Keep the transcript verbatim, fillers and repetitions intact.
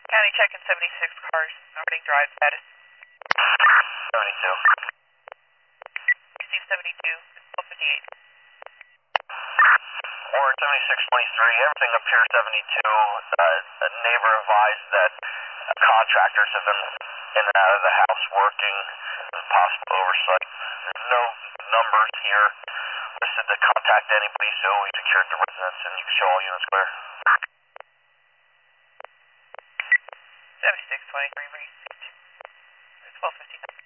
County checking seventy-six cars, reporting drive status. seventy-two. Receive seventy-two, twelve fifty-eight. Warren seventy-six twenty-three, everything up here seventy-two. Uh, a neighbor advised that contractors have been in and out of the house working, and possible oversight. There's no numbers here listed to contact anybody, so we secured the residence and you can show all units clear. seventy-six twenty-three, received. twelve fifty-nine.